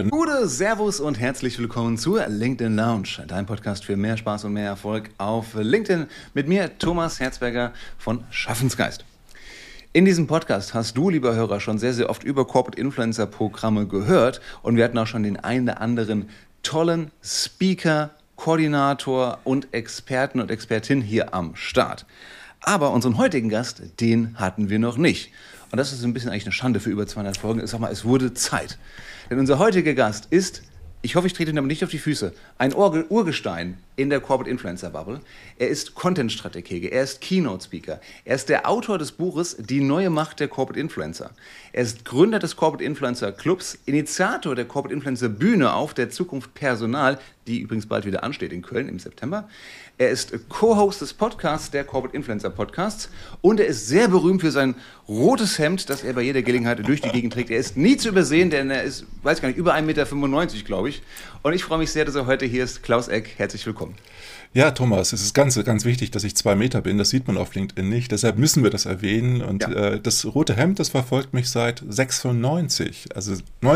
Gute, Servus und herzlich willkommen zur LinkedIn Lounge, dein Podcast für mehr Spaß und mehr Erfolg auf LinkedIn mit mir, Thomas Herzberger von Schaffensgeist. In diesem Podcast hast du, lieber Hörer, schon sehr, sehr oft über Corporate Influencer Programme gehört und wir hatten auch schon den einen oder anderen tollen Speaker, Koordinator und Experten und Expertin hier am Start. Aber unseren heutigen Gast, den hatten wir noch nicht. Und das ist ein bisschen eigentlich eine Schande für über 200 Folgen. Ich sag mal, es wurde Zeit. Denn unser heutiger Gast ist, ich hoffe, ich trete ihn aber nicht auf die Füße, ein Urgestein in der Corporate Influencer Bubble. Er ist Content-Stratege, er ist Keynote-Speaker, er ist der Autor des Buches Die neue Macht der Corporate Influencer. Er ist Gründer des Corporate Influencer Clubs, Initiator der Corporate Influencer Bühne auf der Zukunft Personal, die übrigens bald wieder ansteht in Köln im September. Er ist Co-Host des Podcasts, der Corporate Influencer Podcasts, und er ist sehr berühmt für sein rotes Hemd, das er bei jeder Gelegenheit durch die Gegend trägt. Er ist nie zu übersehen, denn er ist, weiß gar nicht, über 1,95 Meter, glaube ich. Und ich freue mich sehr, dass er heute hier ist. Klaus Eck, herzlich willkommen. Ja, Thomas, es ist ganz wichtig, dass ich 2 Meter bin. Das sieht man auf LinkedIn nicht. Deshalb müssen wir das erwähnen. Und das rote Hemd, das verfolgt mich seit 96, also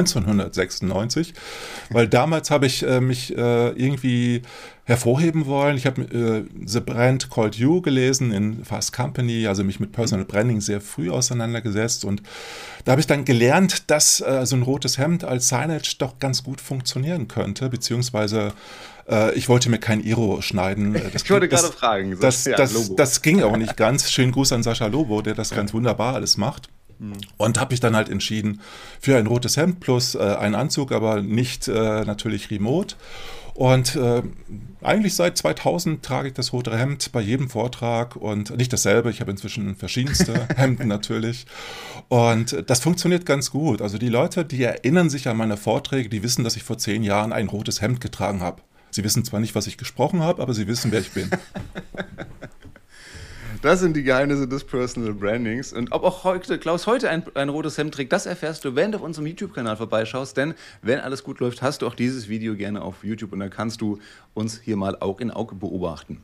1996. Weil damals habe ich mich irgendwie hervorheben wollen. Ich habe The Brand Called You gelesen in Fast Company, also mich mit Personal Branding sehr früh auseinandergesetzt. Und da habe ich dann gelernt, dass so ein rotes Hemd als Signage doch ganz gut funktionieren könnte, beziehungsweise ich wollte mir kein Iro schneiden. Ich wollte gerade fragen. Das ging auch nicht ganz. Schönen Gruß an Sascha Lobo, der das ganz wunderbar alles macht. Und habe mich dann halt entschieden für ein rotes Hemd plus einen Anzug, aber nicht natürlich remote. Und eigentlich seit 2000 trage ich das rote Hemd bei jedem Vortrag und nicht dasselbe. Ich habe inzwischen verschiedenste Hemden natürlich. Und das funktioniert ganz gut. Also die Leute, die erinnern sich an meine Vorträge, die wissen, dass ich vor 10 Jahren ein rotes Hemd getragen habe. Sie wissen zwar nicht, was ich gesprochen habe, aber sie wissen, wer ich bin. Das sind die Geheimnisse des Personal Brandings. Und ob auch heute, Klaus heute ein rotes Hemd trägt, das erfährst du, wenn du auf unserem YouTube-Kanal vorbeischaust. Denn wenn alles gut läuft, hast du auch dieses Video gerne auf YouTube und dann kannst du uns hier mal Aug in Auge beobachten.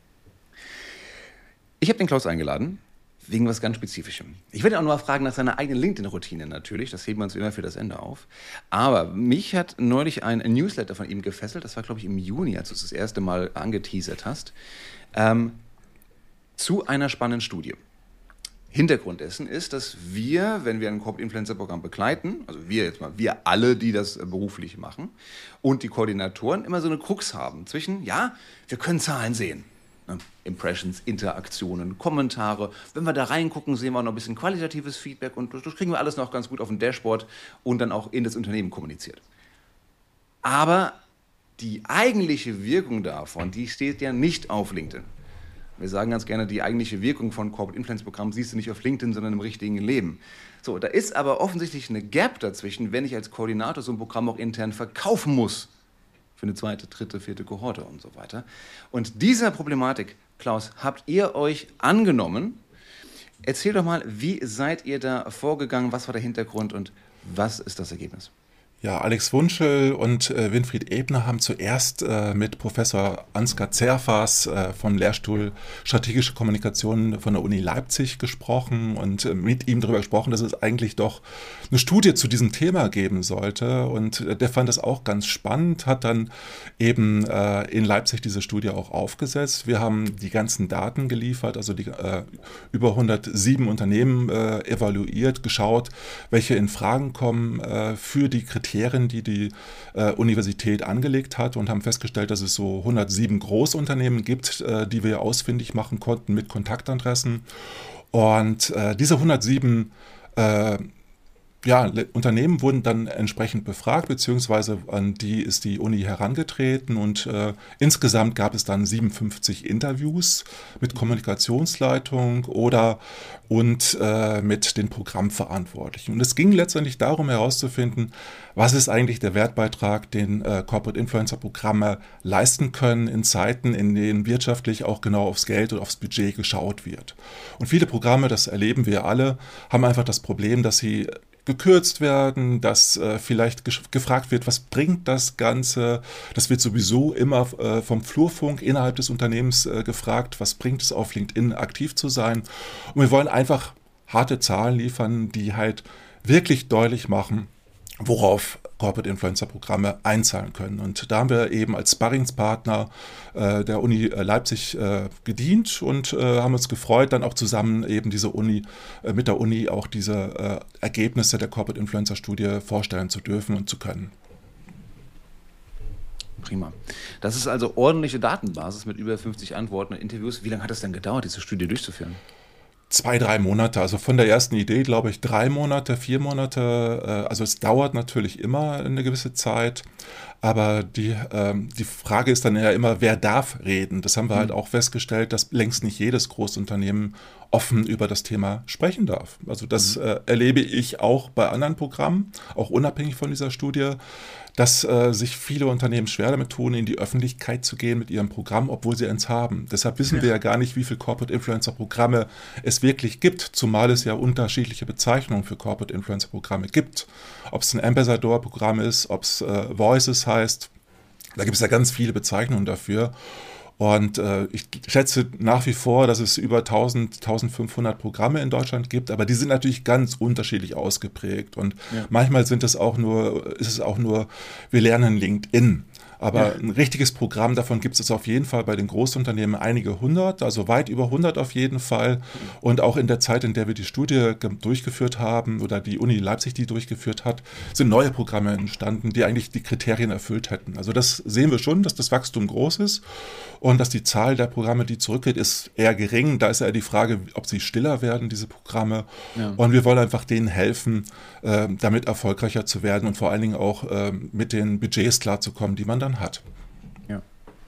Ich habe den Klaus eingeladen, wegen was ganz Spezifischem. Ich werde auch noch mal fragen nach seiner eigenen LinkedIn-Routine natürlich. Das heben wir uns immer für das Ende auf. Aber mich hat neulich ein Newsletter von ihm gefesselt. Das war, glaube ich, im Juni, als du es das erste Mal angeteasert hast. Zu einer spannenden Studie. Hintergrund dessen ist, dass wir, wenn wir ein Corporate Influencer Programm begleiten, also wir alle, die das beruflich machen, und die Koordinatoren immer so eine Krux haben zwischen, ja, wir können Zahlen sehen. Impressions, Interaktionen, Kommentare. Wenn wir da reingucken, sehen wir noch ein bisschen qualitatives Feedback und das kriegen wir alles noch ganz gut auf dem Dashboard und dann auch in das Unternehmen kommuniziert. Aber die eigentliche Wirkung davon, die steht ja nicht auf LinkedIn. Wir sagen ganz gerne, die eigentliche Wirkung von Corporate Influence Programmen siehst du nicht auf LinkedIn, sondern im richtigen Leben. So, da ist aber offensichtlich eine Gap dazwischen, wenn ich als Koordinator so ein Programm auch intern verkaufen muss. Für eine 2., 3., 4. Kohorte und so weiter. Und dieser Problematik, Klaus, habt ihr euch angenommen. Erzähl doch mal, wie seid ihr da vorgegangen, was war der Hintergrund und was ist das Ergebnis? Ja, Alex Wunschel und Winfried Ebner haben zuerst mit Professor Ansgar Zerfas vom Lehrstuhl Strategische Kommunikation von der Uni Leipzig gesprochen und mit ihm darüber gesprochen, dass es eigentlich doch eine Studie zu diesem Thema geben sollte. Und der fand das auch ganz spannend, hat dann eben in Leipzig diese Studie auch aufgesetzt. Wir haben die ganzen Daten geliefert, also die über 107 Unternehmen evaluiert, geschaut, welche in Fragen kommen für die Kriterien, die die Universität angelegt hat und haben festgestellt, dass es so 107 Großunternehmen gibt, die wir ausfindig machen konnten mit Kontaktadressen. Und diese 107 Unternehmen wurden dann entsprechend befragt, beziehungsweise an die ist die Uni herangetreten und insgesamt gab es dann 57 Interviews mit Kommunikationsleitung und mit den Programmverantwortlichen. Und es ging letztendlich darum herauszufinden, was ist eigentlich der Wertbeitrag, den Corporate Influencer Programme leisten können in Zeiten, in denen wirtschaftlich auch genau aufs Geld und aufs Budget geschaut wird. Und viele Programme, das erleben wir alle, haben einfach das Problem, dass sie gekürzt werden, dass vielleicht gefragt wird, was bringt das Ganze? Das wird sowieso immer vom Flurfunk innerhalb des Unternehmens gefragt, was bringt es auf LinkedIn aktiv zu sein? Und wir wollen einfach harte Zahlen liefern, die halt wirklich deutlich machen, worauf Corporate Influencer Programme einzahlen können. Und da haben wir eben als Sparringspartner der Uni Leipzig gedient und haben uns gefreut, dann auch zusammen eben mit der Uni auch diese Ergebnisse der Corporate Influencer Studie vorstellen zu dürfen und zu können. Prima. Das ist also ordentliche Datenbasis mit über 50 Antworten und Interviews. Wie lange hat es denn gedauert, diese Studie durchzuführen? 2-3 Monate, also von der ersten Idee, glaube ich, 3 Monate, 4 Monate. Also es dauert natürlich immer eine gewisse Zeit, aber die Frage ist dann ja immer, wer darf reden? Das haben wir halt auch festgestellt, dass längst nicht jedes Großunternehmen offen über das Thema sprechen darf. Also das erlebe ich auch bei anderen Programmen, auch unabhängig von dieser Studie, dass sich viele Unternehmen schwer damit tun, in die Öffentlichkeit zu gehen mit ihrem Programm, obwohl sie eins haben. Deshalb wissen wir ja gar nicht, wie viele Corporate Influencer Programme es wirklich gibt, zumal es ja unterschiedliche Bezeichnungen für Corporate Influencer Programme gibt. Ob es ein Ambassador-Programm ist, ob es Voices heißt, da gibt es ja ganz viele Bezeichnungen dafür. Und ich schätze nach wie vor, dass es über 1500 Programme in Deutschland gibt, aber die sind natürlich ganz unterschiedlich ausgeprägt. Und manchmal ist es auch nur, wir lernen LinkedIn. Aber ein richtiges Programm davon gibt es auf jeden Fall bei den Großunternehmen einige hundert, also weit über 100 auf jeden Fall. Und auch in der Zeit, in der wir die Studie durchgeführt haben oder die Uni Leipzig die durchgeführt hat, sind neue Programme entstanden, die eigentlich die Kriterien erfüllt hätten. Also das sehen wir schon, dass das Wachstum groß ist und dass die Zahl der Programme, die zurückgeht, ist eher gering. Da ist eher die Frage, ob sie stiller werden, diese Programme. Ja. Und wir wollen einfach denen helfen, damit erfolgreicher zu werden und vor allen Dingen auch mit den Budgets klarzukommen, die man dann hat. Ja.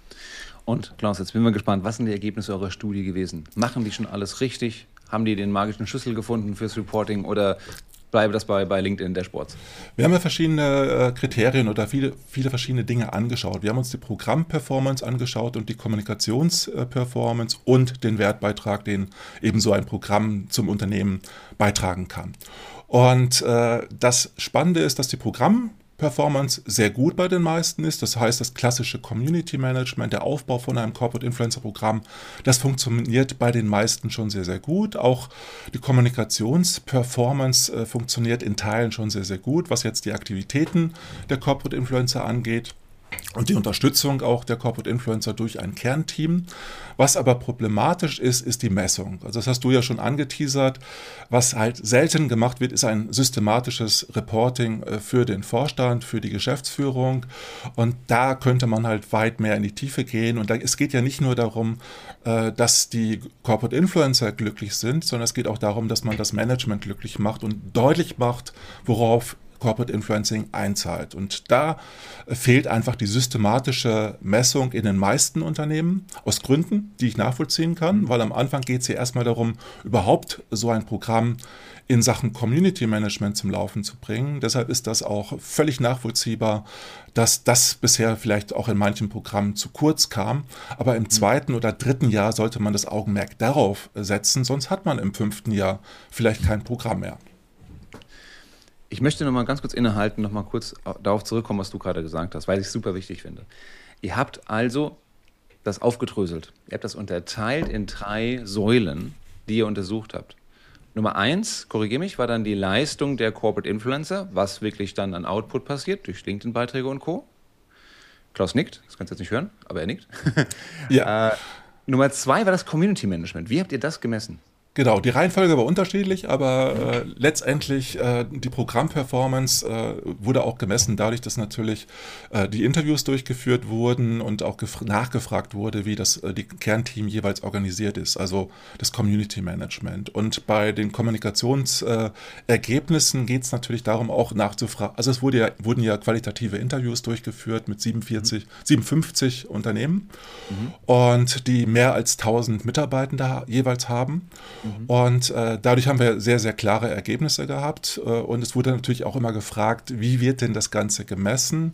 Und Klaus, jetzt bin ich mal gespannt, was sind die Ergebnisse eurer Studie gewesen? Machen die schon alles richtig? Haben die den magischen Schlüssel gefunden fürs Reporting oder bleibt das bei LinkedIn Dashboards? Wir haben ja verschiedene Kriterien oder viele verschiedene Dinge angeschaut. Wir haben uns die Programmperformance angeschaut und die Kommunikationsperformance und den Wertbeitrag, den eben so ein Programm zum Unternehmen beitragen kann. Und das Spannende ist, dass die Programmperformance sehr gut bei den meisten ist. Das heißt, das klassische Community Management, der Aufbau von einem Corporate Influencer Programm, das funktioniert bei den meisten schon sehr, sehr gut. Auch die Kommunikationsperformance funktioniert in Teilen schon sehr, sehr gut, was jetzt die Aktivitäten der Corporate Influencer angeht. Und die Unterstützung auch der Corporate Influencer durch ein Kernteam. Was aber problematisch ist, ist die Messung. Also das hast du ja schon angeteasert. Was halt selten gemacht wird, ist ein systematisches Reporting für den Vorstand, für die Geschäftsführung. Und da könnte man halt weit mehr in die Tiefe gehen. Und es geht ja nicht nur darum, dass die Corporate Influencer glücklich sind, sondern es geht auch darum, dass man das Management glücklich macht und deutlich macht, worauf Corporate Influencing einzahlt. Und da fehlt einfach die systematische Messung in den meisten Unternehmen, aus Gründen, die ich nachvollziehen kann, weil am Anfang geht es ja erstmal darum, überhaupt so ein Programm in Sachen Community Management zum Laufen zu bringen. Deshalb ist das auch völlig nachvollziehbar, dass das bisher vielleicht auch in manchen Programmen zu kurz kam. Aber im 2. oder 3. Jahr sollte man das Augenmerk darauf setzen, sonst hat man im 5. Jahr vielleicht kein Programm mehr. Ich möchte noch mal ganz kurz innehalten, noch mal kurz darauf zurückkommen, was du gerade gesagt hast, weil ich es super wichtig finde. Ihr habt also das aufgedröselt. Ihr habt das unterteilt in 3 Säulen, die ihr untersucht habt. Nummer 1, korrigiere mich, war dann die Leistung der Corporate Influencer, was wirklich dann an Output passiert, durch LinkedIn-Beiträge und Co. Klaus nickt, das kannst du jetzt nicht hören, aber er nickt. Ja. Nummer 2 war das Community Management. Wie habt ihr das gemessen? Genau, die Reihenfolge war unterschiedlich, aber letztendlich die Programmperformance wurde auch gemessen, dadurch, dass natürlich die Interviews durchgeführt wurden und auch nachgefragt wurde, wie das die Kernteam jeweils organisiert ist, also das Community Management. Und bei den Kommunikationsergebnissen geht es natürlich darum, auch nachzufragen, also es wurden ja qualitative Interviews durchgeführt mit 57 Unternehmen und die mehr als 1000 Mitarbeitende jeweils haben. Und dadurch haben wir sehr, sehr klare Ergebnisse gehabt. Und es wurde natürlich auch immer gefragt, wie wird denn das Ganze gemessen?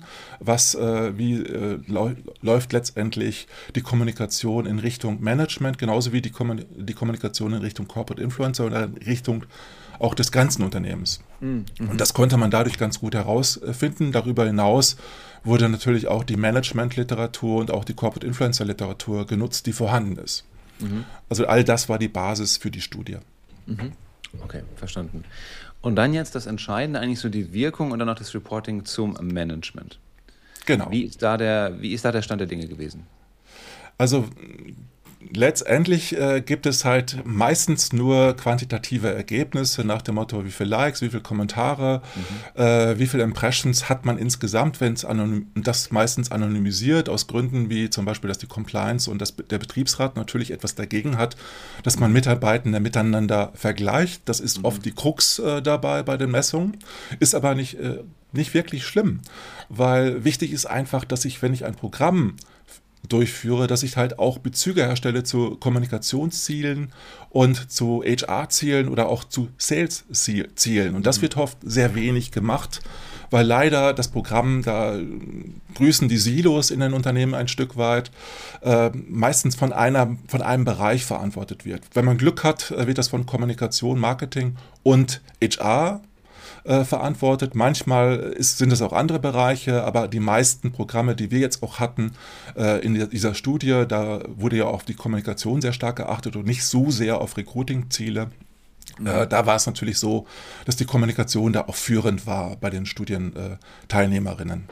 Läuft letztendlich die Kommunikation in Richtung Management, genauso wie die Kommunikation in Richtung Corporate Influencer oder in Richtung auch des ganzen Unternehmens. Und das konnte man dadurch ganz gut herausfinden. Darüber hinaus wurde natürlich auch die Management-Literatur und auch die Corporate Influencer-Literatur genutzt, die vorhanden ist. Also all das war die Basis für die Studie. Okay, verstanden. Und dann jetzt das Entscheidende, eigentlich so die Wirkung und dann noch das Reporting zum Management. Genau. Wie ist da der Stand der Dinge gewesen? Also letztendlich gibt es halt meistens nur quantitative Ergebnisse nach dem Motto, wie viele Likes, wie viele Kommentare, wie viele Impressions hat man insgesamt, wenn es das meistens anonymisiert, aus Gründen wie zum Beispiel, dass die Compliance und der Betriebsrat natürlich etwas dagegen hat, dass man Mitarbeitende miteinander vergleicht. Das ist oft die Krux dabei bei den Messungen, ist aber nicht wirklich schlimm, weil wichtig ist einfach, dass wenn ich ein Programm durchführe, dass ich halt auch Bezüge herstelle zu Kommunikationszielen und zu HR-Zielen oder auch zu Sales-Zielen. Und das wird oft sehr wenig gemacht, weil leider das Programm, da grüßen die Silos in den Unternehmen ein Stück weit, meistens von einem Bereich verantwortet wird. Wenn man Glück hat, wird das von Kommunikation, Marketing und HR verantwortet. Manchmal sind es auch andere Bereiche, aber die meisten Programme, die wir jetzt auch hatten in dieser Studie, da wurde ja auf die Kommunikation sehr stark geachtet und nicht so sehr auf Recruiting-Ziele. Da war es natürlich so, dass die Kommunikation da auch führend war bei den Studienteilnehmerinnen.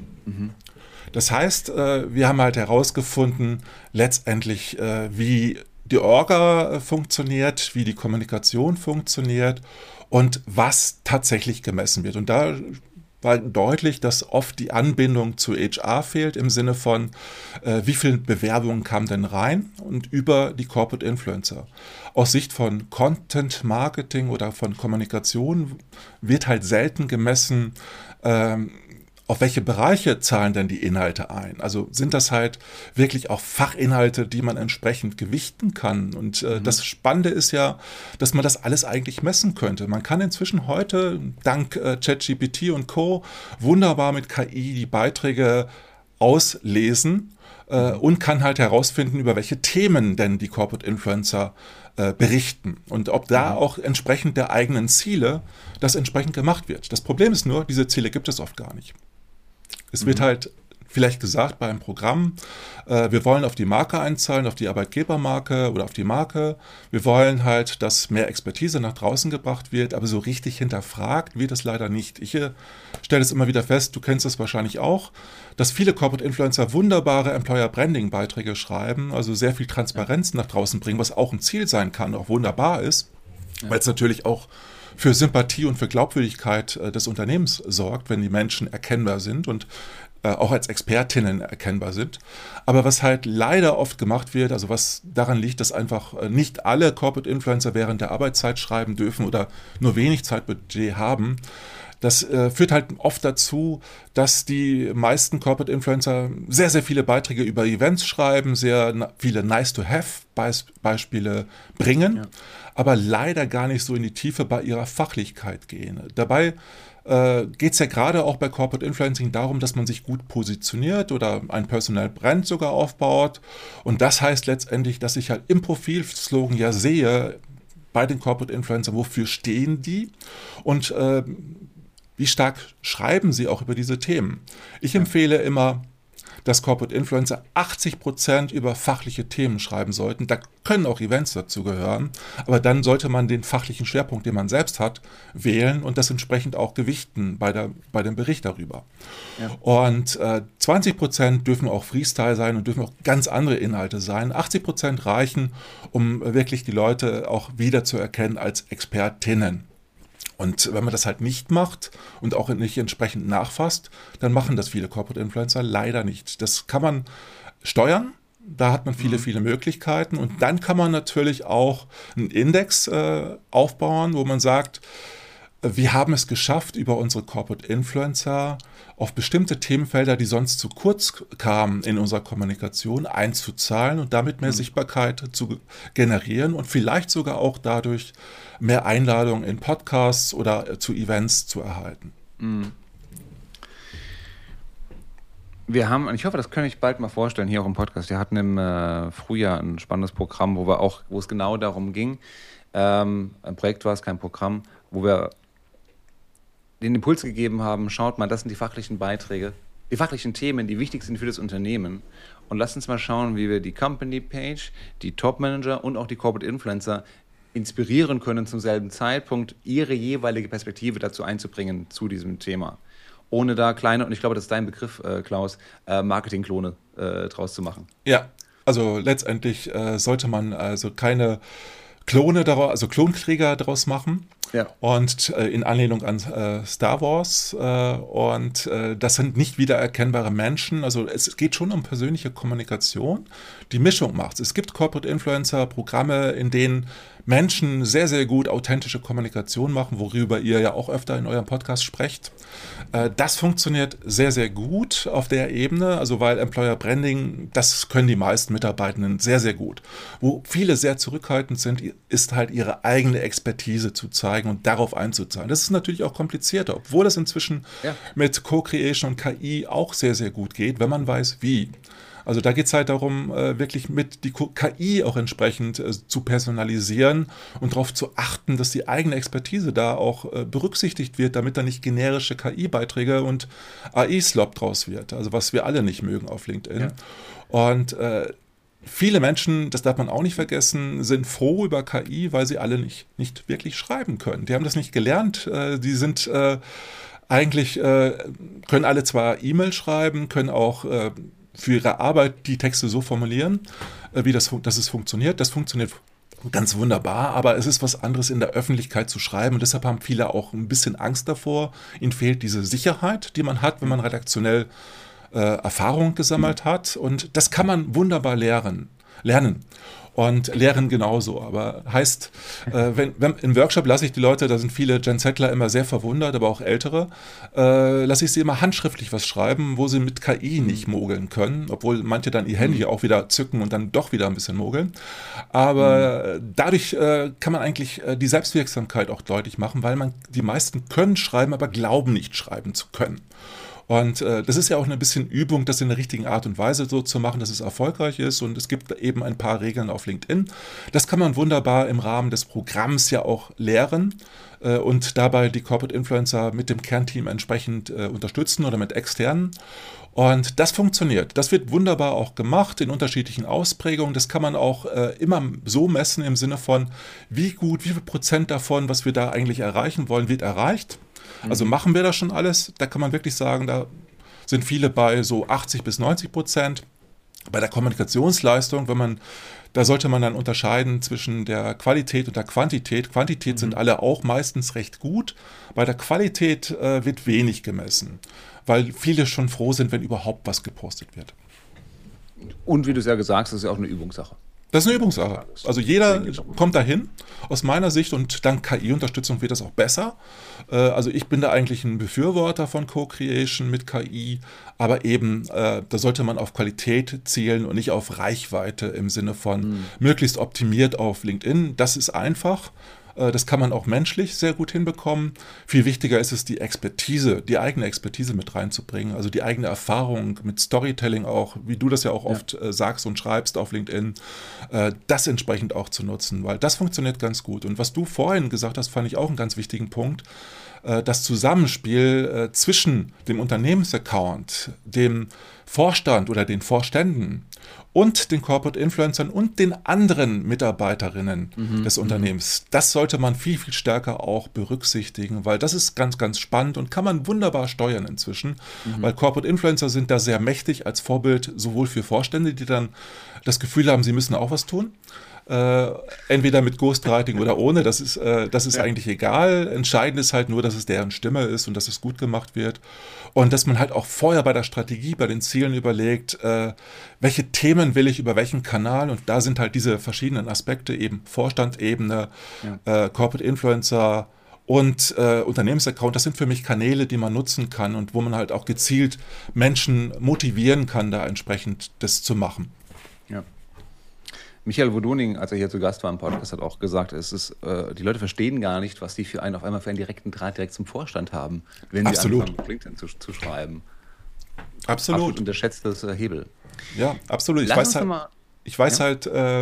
Das heißt, wir haben halt herausgefunden, letztendlich, wie die Orga funktioniert, wie die Kommunikation funktioniert und was tatsächlich gemessen wird. Und da war deutlich, dass oft die Anbindung zu HR fehlt, im Sinne von, wie viele Bewerbungen kamen denn rein und über die Corporate Influencer. Aus Sicht von Content Marketing oder von Kommunikation wird halt selten gemessen, auf welche Bereiche zahlen denn die Inhalte ein? Also sind das halt wirklich auch Fachinhalte, die man entsprechend gewichten kann? Und das Spannende ist ja, dass man das alles eigentlich messen könnte. Man kann inzwischen heute dank ChatGPT und Co. wunderbar mit KI die Beiträge auslesen und kann halt herausfinden, über welche Themen denn die Corporate Influencer berichten und ob da auch entsprechend der eigenen Ziele das entsprechend gemacht wird. Das Problem ist nur, diese Ziele gibt es oft gar nicht. Es wird halt vielleicht gesagt bei einem Programm, wir wollen auf die Marke einzahlen, auf die Arbeitgebermarke oder auf die Marke. Wir wollen halt, dass mehr Expertise nach draußen gebracht wird, aber so richtig hinterfragt wird es leider nicht. Ich stelle es immer wieder fest, du kennst es wahrscheinlich auch, dass viele Corporate Influencer wunderbare Employer-Branding-Beiträge schreiben, also sehr viel Transparenz nach draußen bringen, was auch ein Ziel sein kann, auch wunderbar ist, weil es natürlich auch für Sympathie und für Glaubwürdigkeit des Unternehmens sorgt, wenn die Menschen erkennbar sind und auch als Expertinnen erkennbar sind. Aber was halt leider oft gemacht wird, also was daran liegt, dass einfach nicht alle Corporate Influencer während der Arbeitszeit schreiben dürfen oder nur wenig Zeitbudget haben, das führt halt oft dazu, dass die meisten Corporate Influencer sehr, sehr viele Beiträge über Events schreiben, sehr viele Nice-to-have-Beispiele bringen, aber leider gar nicht so in die Tiefe bei ihrer Fachlichkeit gehen. Dabei geht es ja gerade auch bei Corporate Influencing darum, dass man sich gut positioniert oder ein Personal Brand sogar aufbaut. Und das heißt letztendlich, dass ich halt im Profilslogan ja sehe, bei den Corporate Influencern, wofür stehen die und wie stark schreiben sie auch über diese Themen. Ich empfehle immer, dass Corporate Influencer 80% über fachliche Themen schreiben sollten. Da können auch Events dazu gehören, aber dann sollte man den fachlichen Schwerpunkt, den man selbst hat, wählen und das entsprechend auch gewichten bei dem Bericht darüber. Ja. Und 20% dürfen auch Freestyle sein und dürfen auch ganz andere Inhalte sein. 80% reichen, um wirklich die Leute auch wiederzuerkennen als Expertinnen. Und wenn man das halt nicht macht und auch nicht entsprechend nachfasst, dann machen das viele Corporate Influencer leider nicht. Das kann man steuern, da hat man viele Möglichkeiten und dann kann man natürlich auch einen Index aufbauen, wo man sagt, wir haben es geschafft, über unsere Corporate Influencer auf bestimmte Themenfelder, die sonst zu kurz kamen in unserer Kommunikation, einzuzahlen und damit mehr Sichtbarkeit zu generieren und vielleicht sogar auch dadurch mehr Einladungen in Podcasts oder zu Events zu erhalten. Wir haben, und ich hoffe, das kann ich bald mal vorstellen, hier auch im Podcast, wir hatten im Frühjahr ein spannendes Programm, wo es genau darum ging, ein Projekt war es, kein Programm, wo wir den Impuls gegeben haben, schaut mal, das sind die fachlichen Beiträge, die fachlichen Themen, die wichtig sind für das Unternehmen. Und lasst uns mal schauen, wie wir die Company Page, die Top Manager und auch die Corporate Influencer inspirieren können, zum selben Zeitpunkt ihre jeweilige Perspektive dazu einzubringen zu diesem Thema. Ohne da kleine, und ich glaube, das ist dein Begriff, Klaus, Marketingklone draus zu machen. Ja, also letztendlich sollte man also keine Klone daraus, also Klonkrieger daraus machen. Ja. Und in Anlehnung an Star Wars. Und das sind nicht wiedererkennbare Menschen. Also es geht schon um persönliche Kommunikation. Die Mischung macht's. Es gibt Corporate Influencer Programme, in denen Menschen sehr, sehr gut authentische Kommunikation machen, worüber ihr ja auch öfter in eurem Podcast sprecht. Das funktioniert sehr, sehr gut auf der Ebene, also weil Employer Branding, das können die meisten Mitarbeitenden sehr, sehr gut. Wo viele sehr zurückhaltend sind, ist halt ihre eigene Expertise zu zeigen und darauf einzuzahlen. Das ist natürlich auch komplizierter, obwohl es inzwischen mit Co-Creation und KI auch sehr, sehr gut geht, wenn man weiß, wie. Also da geht es halt darum, wirklich mit die KI auch entsprechend zu personalisieren und darauf zu achten, dass die eigene Expertise da auch berücksichtigt wird, damit da nicht generische KI-Beiträge und AI-Slop draus wird. Also was wir alle nicht mögen auf LinkedIn. Ja. Und viele Menschen, das darf man auch nicht vergessen, sind froh über KI, weil sie alle nicht wirklich schreiben können. Die haben das nicht gelernt. Die sind eigentlich, können alle zwar E-Mail schreiben, können auch für ihre Arbeit die Texte so formulieren, dass es funktioniert. Das funktioniert ganz wunderbar, aber es ist was anderes, in der Öffentlichkeit zu schreiben. Und deshalb haben viele auch ein bisschen Angst davor. Ihnen fehlt diese Sicherheit, die man hat, wenn man redaktionell Erfahrung gesammelt hat. Und das kann man wunderbar lernen. Und lehren genauso. Aber heißt, wenn im Workshop lasse ich die Leute, da sind viele Gen Zler immer sehr verwundert, aber auch Ältere, lasse ich sie immer handschriftlich was schreiben, wo sie mit KI nicht mogeln können, obwohl manche dann ihr Handy auch wieder zücken und dann doch wieder ein bisschen mogeln. Aber dadurch kann man eigentlich die Selbstwirksamkeit auch deutlich machen, weil die meisten können schreiben, aber glauben nicht schreiben zu können. Und das ist ja auch ein bisschen Übung, das in der richtigen Art und Weise so zu machen, dass es erfolgreich ist. Und es gibt eben ein paar Regeln auf LinkedIn. Das kann man wunderbar im Rahmen des Programms ja auch lehren und dabei die Corporate Influencer mit dem Kernteam entsprechend unterstützen oder mit externen. Und das funktioniert. Das wird wunderbar auch gemacht in unterschiedlichen Ausprägungen. Das kann man auch immer so messen im Sinne von, wie viel Prozent davon, was wir da eigentlich erreichen wollen, wird erreicht. Also machen wir das schon alles? Da kann man wirklich sagen, da sind viele bei so 80-90%. Bei der Kommunikationsleistung, da sollte man dann unterscheiden zwischen der Qualität und der Quantität. Quantität sind alle auch meistens recht gut. Bei der Qualität wird wenig gemessen, weil viele schon froh sind, wenn überhaupt was gepostet wird. Und wie du es ja gesagt hast, das ist ja auch eine Übungssache. Das ist eine Übungssache. Also jeder kommt dahin, aus meiner Sicht, und dank KI-Unterstützung wird das auch besser. Also ich bin da eigentlich ein Befürworter von Co-Creation mit KI, aber eben, da sollte man auf Qualität zielen und nicht auf Reichweite im Sinne von möglichst optimiert auf LinkedIn. Das ist einfach. Das kann man auch menschlich sehr gut hinbekommen. Viel wichtiger ist es, die eigene Expertise mit reinzubringen, also die eigene Erfahrung mit Storytelling auch, wie du das ja auch oft sagst und schreibst auf LinkedIn, das entsprechend auch zu nutzen, weil das funktioniert ganz gut. Und was du vorhin gesagt hast, fand ich auch einen ganz wichtigen Punkt. Das Zusammenspiel zwischen dem Unternehmensaccount, dem Vorstand oder den Vorständen und den Corporate Influencern und den anderen Mitarbeiterinnen des Unternehmens. Das sollte man viel, viel stärker auch berücksichtigen, weil das ist ganz, ganz spannend und kann man wunderbar steuern inzwischen, weil Corporate Influencer sind da sehr mächtig als Vorbild, sowohl für Vorstände, die dann das Gefühl haben, sie müssen auch was tun. Entweder mit Ghostwriting oder ohne, das ist eigentlich egal. Entscheidend ist halt nur, dass es deren Stimme ist und dass es gut gemacht wird. Und dass man halt auch vorher bei der Strategie, bei den Zielen überlegt, welche Themen will ich über welchen Kanal, und da sind halt diese verschiedenen Aspekte, eben Vorstandsebene, Corporate Influencer und Unternehmensaccount, das sind für mich Kanäle, die man nutzen kann und wo man halt auch gezielt Menschen motivieren kann, da entsprechend das zu machen. Ja. Michael Wodoning, als er hier zu Gast war im Podcast, hat auch gesagt, die Leute verstehen gar nicht, was die auf einmal für einen direkten Draht direkt zum Vorstand haben, wenn sie anfangen, mit LinkedIn zu schreiben. Absolut unterschätztes Hebel. Ja, absolut. Ich weiß halt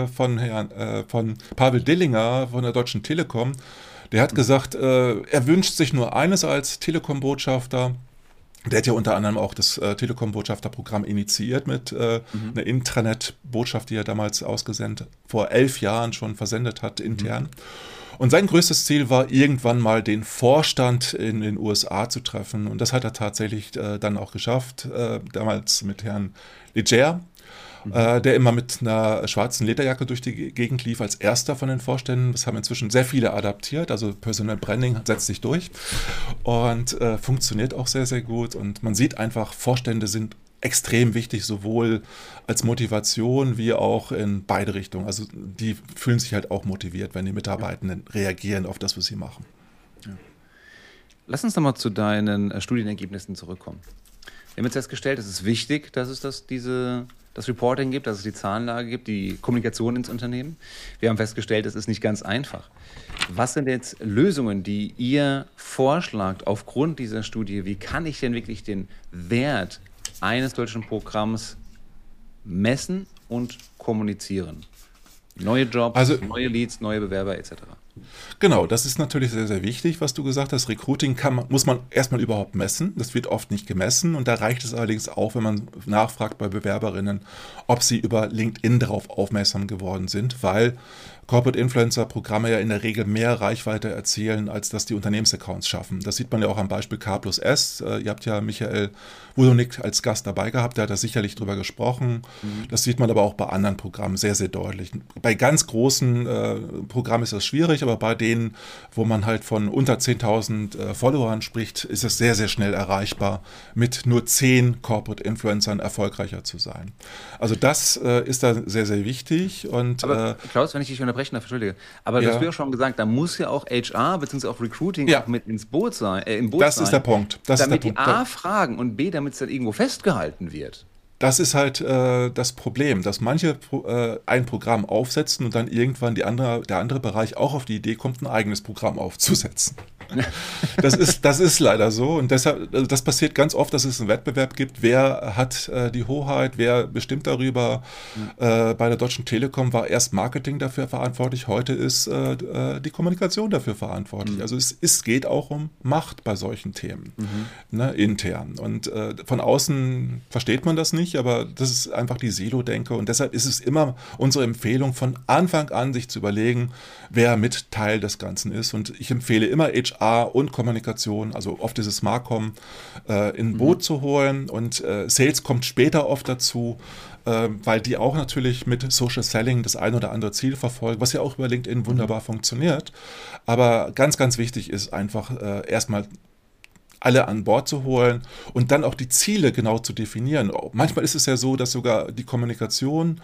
von Pavel Dillinger von der Deutschen Telekom, der hat gesagt, er wünscht sich nur eines als Telekom-Botschafter, Der hat ja unter anderem auch das Telekom-Botschafterprogramm initiiert mit einer Intranet-Botschaft, die er damals ausgesendet, vor 11 Jahren schon versendet hat intern. Und sein größtes Ziel war, irgendwann mal den Vorstand in den USA zu treffen. Und das hat er tatsächlich dann auch geschafft, damals mit Herrn Leger, der immer mit einer schwarzen Lederjacke durch die Gegend lief, als erster von den Vorständen. Das haben inzwischen sehr viele adaptiert, also Personal Branding setzt sich durch und funktioniert auch sehr, sehr gut. Und man sieht einfach, Vorstände sind extrem wichtig, sowohl als Motivation wie auch in beide Richtungen. Also die fühlen sich halt auch motiviert, wenn die Mitarbeitenden reagieren auf das, was sie machen. Ja. Lass uns nochmal zu deinen Studienergebnissen zurückkommen. Wir haben jetzt festgestellt, es ist wichtig, dass es das Reporting gibt, dass es die Zahlenlage gibt, die Kommunikation ins Unternehmen. Wir haben festgestellt, es ist nicht ganz einfach. Was sind jetzt Lösungen, die ihr vorschlagt aufgrund dieser Studie? Wie kann ich denn wirklich den Wert eines solchen Programms messen und kommunizieren? Neue Jobs, also, neue Leads, neue Bewerber etc. Genau, das ist natürlich sehr, sehr wichtig, was du gesagt hast. Recruiting muss man erstmal überhaupt messen. Das wird oft nicht gemessen und da reicht es allerdings auch, wenn man nachfragt bei Bewerberinnen, ob sie über LinkedIn darauf aufmerksam geworden sind, weil Corporate Influencer-Programme ja in der Regel mehr Reichweite erzielen, als dass die Unternehmensaccounts schaffen. Das sieht man ja auch am Beispiel K+S. Ihr habt ja Michael Wudonik als Gast dabei gehabt, der hat da sicherlich drüber gesprochen. Das sieht man aber auch bei anderen Programmen sehr, sehr deutlich. Bei ganz großen Programmen ist das schwierig, aber bei denen, wo man halt von unter 10.000 Followern spricht, ist es sehr, sehr schnell erreichbar, mit nur 10 Corporate Influencern erfolgreicher zu sein. Also das ist da sehr, sehr wichtig. Und, aber Klaus, wenn ich dich unterbrechen darf, entschuldige, aber du hast ja schon gesagt, da muss ja auch HR bzw. auch Recruiting auch mit ins Boot sein. Das ist der Punkt. Damit die A fragen und B, damit es dann irgendwo festgehalten wird. Das ist halt das Problem, dass manche ein Programm aufsetzen und dann irgendwann der andere Bereich auch auf die Idee kommt, ein eigenes Programm aufzusetzen. Das ist leider so und deshalb, also das passiert ganz oft, dass es einen Wettbewerb gibt, wer hat die Hoheit, wer bestimmt darüber. Bei der Deutschen Telekom war erst Marketing dafür verantwortlich, heute ist die Kommunikation dafür verantwortlich. Also es geht auch um Macht bei solchen Themen, ne, intern. Und von außen versteht man das nicht, aber das ist einfach die Silo-Denke und deshalb ist es immer unsere Empfehlung, von Anfang an sich zu überlegen, wer mit Teil des Ganzen ist. Und ich empfehle immer HR und Kommunikation, also oft ist es Marcom, in Boot zu holen und Sales kommt später oft dazu, weil die auch natürlich mit Social Selling das ein oder andere Ziel verfolgen, was ja auch über LinkedIn wunderbar funktioniert. Aber ganz, ganz wichtig ist einfach erstmal alle an Bord zu holen und dann auch die Ziele genau zu definieren. Manchmal ist es ja so, dass sogar die Kommunikation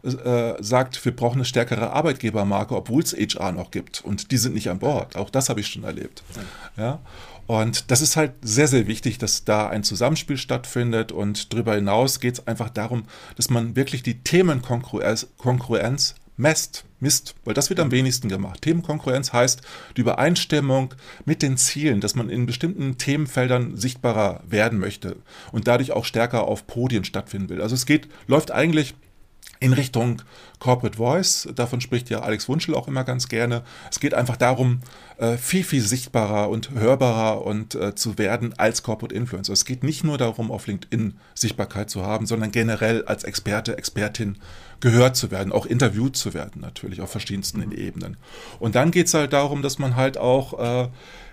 sagt, wir brauchen eine stärkere Arbeitgebermarke, obwohl es HR noch gibt und die sind nicht an Bord. Auch das habe ich schon erlebt. Ja? Und das ist halt sehr, sehr wichtig, dass da ein Zusammenspiel stattfindet und darüber hinaus geht es einfach darum, dass man wirklich die Themenkongruenz misst, weil das wird am wenigsten gemacht. Themenkonkurrenz heißt die Übereinstimmung mit den Zielen, dass man in bestimmten Themenfeldern sichtbarer werden möchte und dadurch auch stärker auf Podien stattfinden will. Also es läuft eigentlich in Richtung Corporate Voice, davon spricht ja Alex Wunschel auch immer ganz gerne. Es geht einfach darum, viel, viel sichtbarer und hörbarer und zu werden als Corporate Influencer. Es geht nicht nur darum, auf LinkedIn Sichtbarkeit zu haben, sondern generell als Experte, Expertin gehört zu werden, auch interviewt zu werden natürlich auf verschiedensten Ebenen. Und dann geht es halt darum, dass man halt auch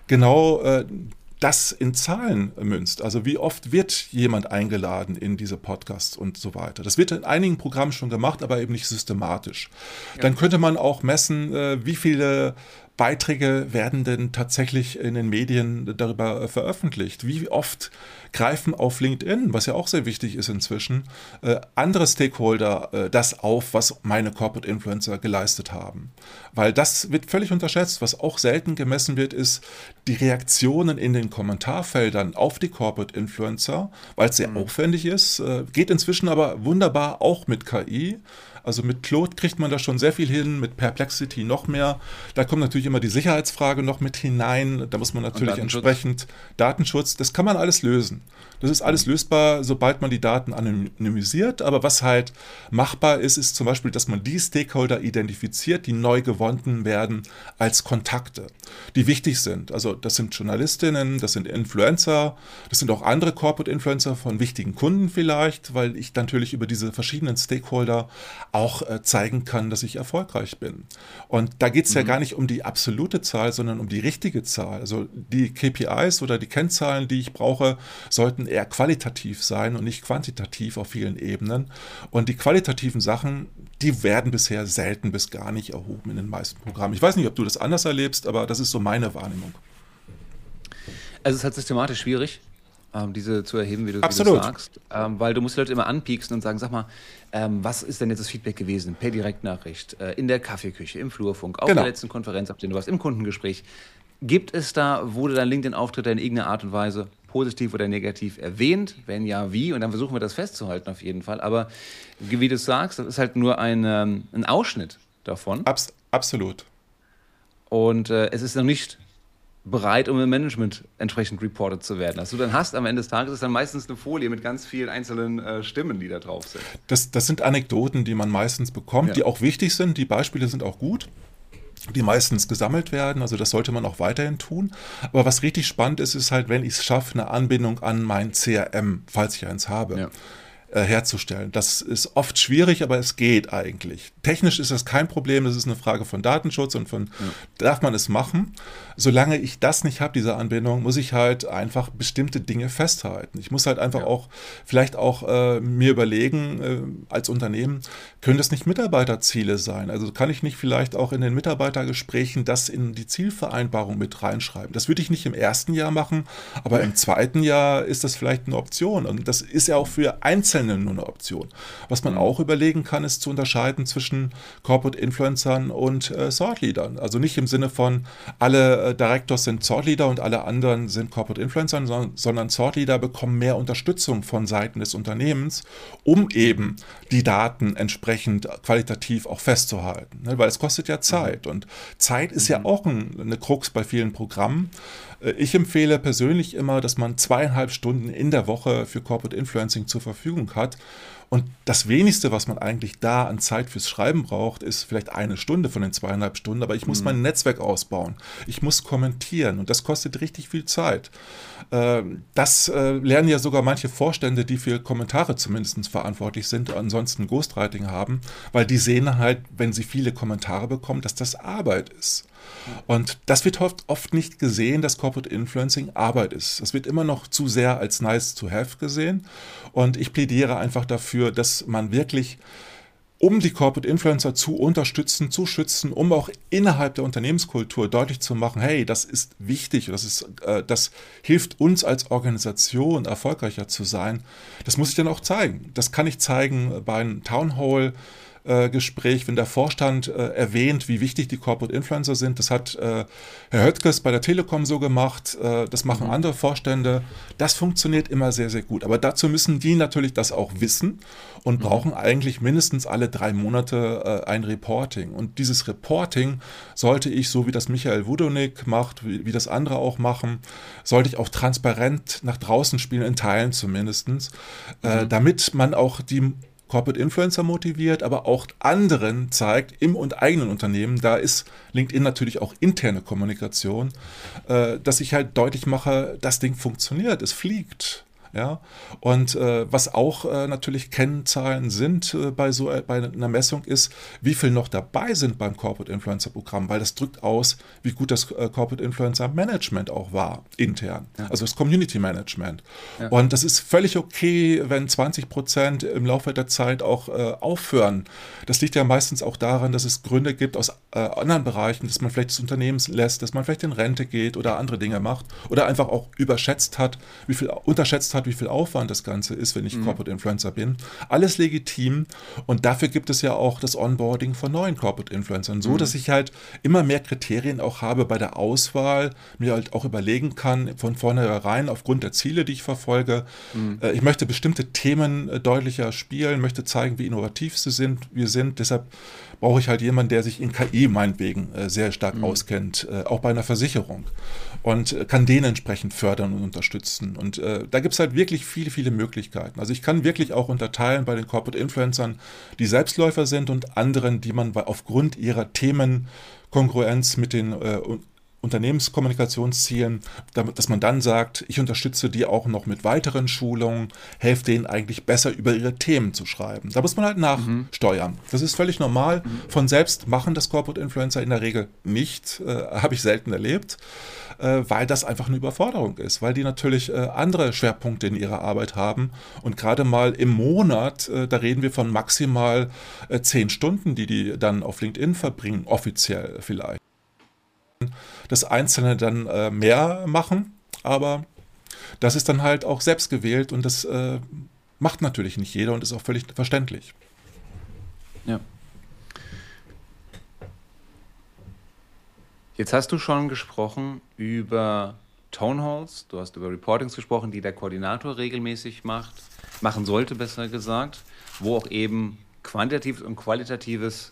das in Zahlen münzt. Also wie oft wird jemand eingeladen in diese Podcasts und so weiter. Das wird in einigen Programmen schon gemacht, aber eben nicht systematisch. Ja. Dann könnte man auch messen, wie viele Beiträge werden denn tatsächlich in den Medien darüber veröffentlicht? Wie oft greifen auf LinkedIn, was ja auch sehr wichtig ist inzwischen, andere Stakeholder das auf, was meine Corporate Influencer geleistet haben? Weil das wird völlig unterschätzt. Was auch selten gemessen wird, ist die Reaktionen in den Kommentarfeldern auf die Corporate Influencer, weil es sehr aufwendig ist. Geht inzwischen aber wunderbar auch mit KI. Also mit Claude kriegt man da schon sehr viel hin, mit Perplexity noch mehr. Da kommt natürlich immer die Sicherheitsfrage noch mit hinein. Da muss man natürlich entsprechend Datenschutz, das kann man alles lösen. Das ist alles lösbar, sobald man die Daten anonymisiert. Aber was halt machbar ist, ist zum Beispiel, dass man die Stakeholder identifiziert, die neu gewonnen werden als Kontakte, die wichtig sind. Also das sind Journalistinnen, das sind Influencer, das sind auch andere Corporate Influencer von wichtigen Kunden vielleicht, weil ich natürlich über diese verschiedenen Stakeholder auch zeigen kann, dass ich erfolgreich bin. Und da geht es ja gar nicht um die absolute Zahl, sondern um die richtige Zahl. Also die KPIs oder die Kennzahlen, die ich brauche, sollten eher qualitativ sein und nicht quantitativ auf vielen Ebenen. Und die qualitativen Sachen, die werden bisher selten bis gar nicht erhoben in den meisten Programmen. Ich weiß nicht, ob du das anders erlebst, aber das ist so meine Wahrnehmung. Also es ist halt systematisch schwierig, diese zu erheben, wie du sagst, weil du musst die Leute immer anpieksen und sagen, sag mal, was ist denn jetzt das Feedback gewesen per Direktnachricht, in der Kaffeeküche, im Flurfunk, auf der letzten Konferenz, auf der du warst, im Kundengespräch. Gibt es da, wurde dein LinkedIn-Auftritt in irgendeiner Art und Weise positiv oder negativ erwähnt? Wenn ja, wie? Und dann versuchen wir das festzuhalten auf jeden Fall. Aber wie du sagst, das ist halt nur ein Ausschnitt davon. Absolut. Und es ist noch nicht bereit, um im Management entsprechend reported zu werden. Was du dann hast am Ende des Tages, ist dann meistens eine Folie mit ganz vielen einzelnen Stimmen, die da drauf sind. Das sind Anekdoten, die man meistens bekommt, die auch wichtig sind. Die Beispiele sind auch gut, die meistens gesammelt werden. Also das sollte man auch weiterhin tun. Aber was richtig spannend ist, ist halt, wenn ich es schaffe, eine Anbindung an mein CRM, falls ich eins habe, herzustellen. Das ist oft schwierig, aber es geht eigentlich. Technisch ist das kein Problem, das ist eine Frage von Datenschutz und darf man es machen. Solange ich das nicht habe, diese Anbindung, muss ich halt einfach bestimmte Dinge festhalten. Ich muss halt einfach vielleicht auch mir überlegen, als Unternehmen, können das nicht Mitarbeiterziele sein? Also kann ich nicht vielleicht auch in den Mitarbeitergesprächen das in die Zielvereinbarung mit reinschreiben? Das würde ich nicht im ersten Jahr machen, aber im zweiten Jahr ist das vielleicht eine Option. Und das ist ja auch für Einzelne nur eine Option. Was man auch überlegen kann, ist zu unterscheiden zwischen Corporate Influencern und Thought Leadern. Also nicht im Sinne von, alle Directors sind Thought Leader und alle anderen sind Corporate Influencer, sondern Thought Leader bekommen mehr Unterstützung von Seiten des Unternehmens, um eben die Daten entsprechend qualitativ auch festzuhalten. Ne? Weil es kostet ja Zeit und Zeit ist ja auch eine Krux bei vielen Programmen. Ich empfehle persönlich immer, dass man 2,5 Stunden in der Woche für Corporate Influencing zur Verfügung hat. Und das Wenigste, was man eigentlich da an Zeit fürs Schreiben braucht, ist vielleicht 1 Stunde von den 2,5 Stunden. Aber ich muss mein Netzwerk ausbauen. Ich muss kommentieren und das kostet richtig viel Zeit. Das lernen ja sogar manche Vorstände, die für Kommentare zumindest verantwortlich sind, ansonsten Ghostwriting haben, weil die sehen halt, wenn sie viele Kommentare bekommen, dass das Arbeit ist. Und das wird oft nicht gesehen, dass Corporate Influencing Arbeit ist. Das wird immer noch zu sehr als nice to have gesehen. Und ich plädiere einfach dafür, dass man wirklich, um die Corporate Influencer zu unterstützen, zu schützen, um auch innerhalb der Unternehmenskultur deutlich zu machen, hey, das ist wichtig, das hilft uns als Organisation erfolgreicher zu sein. Das muss ich dann auch zeigen. Das kann ich zeigen bei einem Town Hall Gespräch, wenn der Vorstand erwähnt, wie wichtig die Corporate Influencer sind. Das hat Herr Höttges bei der Telekom so gemacht, das machen andere Vorstände. Das funktioniert immer sehr, sehr gut. Aber dazu müssen die natürlich das auch wissen und brauchen eigentlich mindestens alle 3 Monate ein Reporting. Und dieses Reporting sollte ich, so wie das Michael Wudonik macht, wie das andere auch machen, sollte ich auch transparent nach draußen spielen, in Teilen zumindest, damit man auch die Corporate Influencer motiviert, aber auch anderen zeigt, im und eigenen Unternehmen, da ist LinkedIn natürlich auch interne Kommunikation, dass ich halt deutlich mache, das Ding funktioniert, es fliegt. Ja, und was auch natürlich Kennzahlen sind bei einer Messung ist, wie viel noch dabei sind beim Corporate Influencer Programm, weil das drückt aus, wie gut das Corporate Influencer Management auch war, intern, also das Community Management. Und das ist völlig okay, wenn 20% im Laufe der Zeit auch aufhören. Das liegt ja meistens auch daran, dass es Gründe gibt aus anderen Bereichen, dass man vielleicht das Unternehmen lässt, dass man vielleicht in Rente geht oder andere Dinge macht oder einfach auch unterschätzt hat, wie viel Aufwand das Ganze ist, wenn ich Corporate Influencer bin. Alles legitim und dafür gibt es ja auch das Onboarding von neuen Corporate Influencern, so dass ich halt immer mehr Kriterien auch habe bei der Auswahl, mir halt auch überlegen kann, von vornherein aufgrund der Ziele, die ich verfolge. Ich möchte bestimmte Themen deutlicher spielen, möchte zeigen, wie innovativ wir sind. Deshalb brauche ich halt jemanden, der sich in KI meinetwegen sehr stark auskennt, auch bei einer Versicherung, und kann den entsprechend fördern und unterstützen. Und da gibt es halt wirklich viele, viele Möglichkeiten. Also ich kann wirklich auch unterteilen bei den Corporate Influencern, die Selbstläufer sind, und anderen, die man aufgrund ihrer Themenkongruenz mit den Unternehmenskommunikationszielen, dass man dann sagt, ich unterstütze die auch noch mit weiteren Schulungen, helfe denen eigentlich besser über ihre Themen zu schreiben. Da muss man halt nachsteuern. Das ist völlig normal. Von selbst machen das Corporate Influencer in der Regel nicht, habe ich selten erlebt, weil das einfach eine Überforderung ist, weil die natürlich andere Schwerpunkte in ihrer Arbeit haben, und gerade mal im Monat, da reden wir von maximal 10 Stunden, die dann auf LinkedIn verbringen, offiziell vielleicht. Das Einzelne dann mehr machen, aber das ist dann halt auch selbst gewählt, und das macht natürlich nicht jeder und ist auch völlig verständlich. Ja. Jetzt hast du schon gesprochen über Townhalls, du hast über Reportings gesprochen, die der Koordinator regelmäßig machen sollte, besser gesagt, wo auch eben quantitatives und qualitatives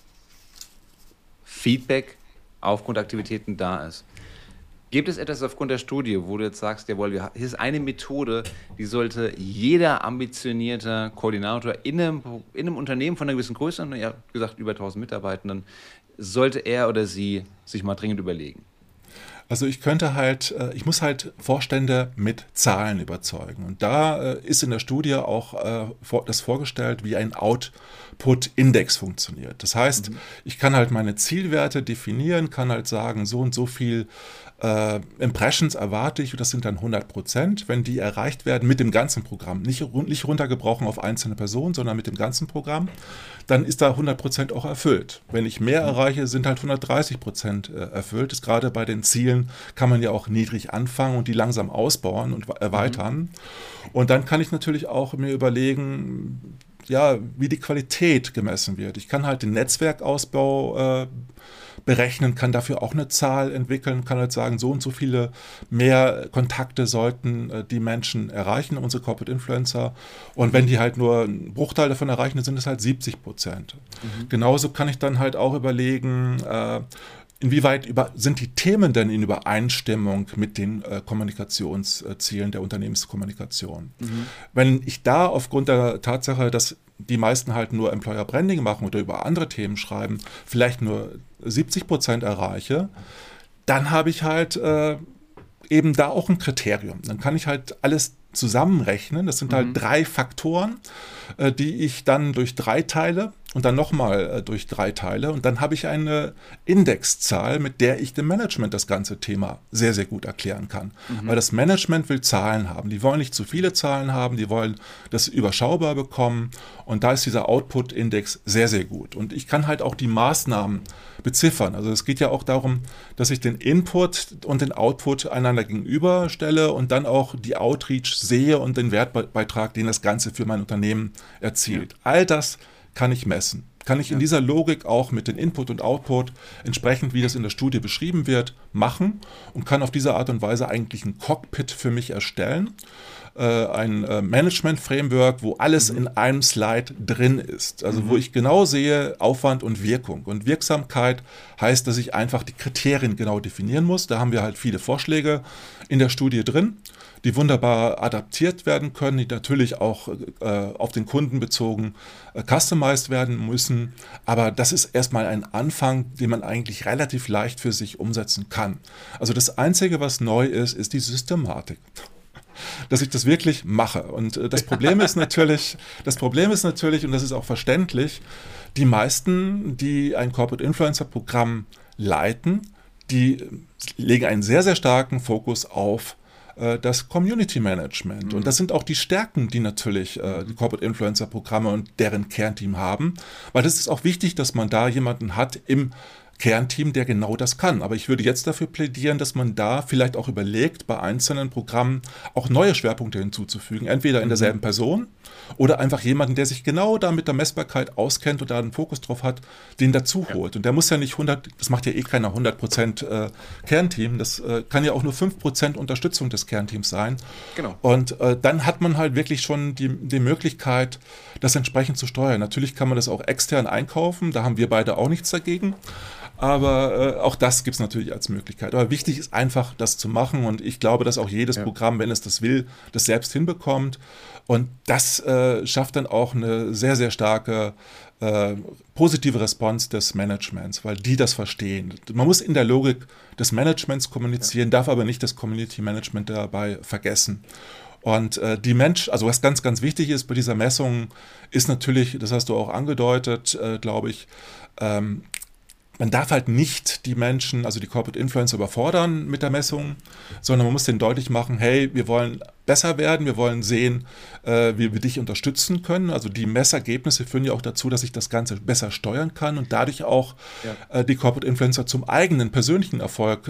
Feedback aufgrund der Aktivitäten da ist. Gibt es etwas aufgrund der Studie, wo du jetzt sagst, jawohl, hier ist eine Methode, die sollte jeder ambitionierte Koordinator in einem Unternehmen von einer gewissen Größe, ja, gesagt über 1000 Mitarbeitenden, sollte er oder sie sich mal dringend überlegen? Also ich muss halt Vorstände mit Zahlen überzeugen. Und da ist in der Studie auch das vorgestellt, wie ein Output-Index funktioniert. Das heißt, ich kann halt meine Zielwerte definieren, kann halt sagen, so und so viel Impressions erwarte ich, und das sind dann 100%, wenn die erreicht werden mit dem ganzen Programm, nicht runtergebrochen auf einzelne Personen, sondern mit dem ganzen Programm, dann ist da 100% auch erfüllt. Wenn ich mehr erreiche, sind halt 130% erfüllt. Das gerade bei den Zielen kann man ja auch niedrig anfangen und die langsam ausbauen und erweitern. Und dann kann ich natürlich auch mir überlegen, ja, wie die Qualität gemessen wird. Ich kann halt den Netzwerkausbau berechnen, kann dafür auch eine Zahl entwickeln, kann halt sagen, so und so viele mehr Kontakte sollten die Menschen erreichen, unsere Corporate Influencer. Und wenn die halt nur einen Bruchteil davon erreichen, dann sind es halt 70%. Genauso kann ich dann halt auch überlegen, inwieweit sind die Themen denn in Übereinstimmung mit den Kommunikationszielen der Unternehmenskommunikation? Wenn ich da aufgrund der Tatsache, dass die meisten halt nur Employer Branding machen oder über andere Themen schreiben, vielleicht nur 70% erreiche, dann habe ich halt eben da auch ein Kriterium. Dann kann ich halt alles zusammenrechnen. Das sind halt 3 Faktoren, die ich dann durch 3 teile und dann nochmal durch 3 teile. Und dann habe ich eine Indexzahl, mit der ich dem Management das ganze Thema sehr, sehr gut erklären kann. Weil das Management will Zahlen haben. Die wollen nicht zu viele Zahlen haben, die wollen das überschaubar bekommen. Und da ist dieser Output-Index sehr, sehr gut. Und ich kann halt auch die Maßnahmen beziffern. Also es geht ja auch darum, dass ich den Input und den Output einander gegenüberstelle und dann auch die Outreach sehe und den Wertbeitrag, den das Ganze für mein Unternehmen erzielt. All das kann ich messen. Kann ich in dieser Logik auch mit den Input und Output, entsprechend wie das in der Studie beschrieben wird, machen und kann auf diese Art und Weise eigentlich ein Cockpit für mich erstellen. Ein Management-Framework, wo alles in einem Slide drin ist. Also wo ich genau sehe, Aufwand und Wirkung. Und Wirksamkeit heißt, dass ich einfach die Kriterien genau definieren muss. Da haben wir halt viele Vorschläge in der Studie drin, die wunderbar adaptiert werden können, die natürlich auch auf den Kunden bezogen customized werden müssen. Aber das ist erstmal ein Anfang, den man eigentlich relativ leicht für sich umsetzen kann. Also das Einzige, was neu ist, ist die Systematik. Dass ich das wirklich mache. Und das Problem ist natürlich, und das ist auch verständlich, die meisten, die ein Corporate Influencer Programm leiten, die legen einen sehr, sehr starken Fokus auf das Community Management. Und das sind auch die Stärken, die natürlich die Corporate Influencer Programme und deren Kernteam haben, weil das ist auch wichtig, dass man da jemanden hat im Kernteam, der genau das kann. Aber ich würde jetzt dafür plädieren, dass man da vielleicht auch überlegt, bei einzelnen Programmen auch neue Schwerpunkte hinzuzufügen. Entweder in derselben Person oder einfach jemanden, der sich genau da mit der Messbarkeit auskennt und da einen Fokus drauf hat, den dazu holt. Und der muss ja nicht 100, das macht ja eh keiner 100% Kernteam, das kann ja auch nur 5% Unterstützung des Kernteams sein. Genau. Und dann hat man halt wirklich schon die Möglichkeit, das entsprechend zu steuern. Natürlich kann man das auch extern einkaufen, da haben wir beide auch nichts dagegen. Aber auch das gibt es natürlich als Möglichkeit. Aber wichtig ist einfach, das zu machen. Und ich glaube, dass auch jedes Programm, wenn es das will, das selbst hinbekommt. Und das schafft dann auch eine sehr, sehr starke positive Response des Managements, weil die das verstehen. Man muss in der Logik des Managements kommunizieren, darf aber nicht das Community Management dabei vergessen. Und also was ganz, ganz wichtig ist bei dieser Messung, ist natürlich, das hast du auch angedeutet, glaube ich, man darf halt nicht die Menschen, also die Corporate Influencer, überfordern mit der Messung, sondern man muss denen deutlich machen, hey, wir wollen besser werden, wir wollen sehen, wie wir dich unterstützen können. Also die Messergebnisse führen ja auch dazu, dass ich das Ganze besser steuern kann und dadurch auch die Corporate Influencer zum eigenen persönlichen Erfolg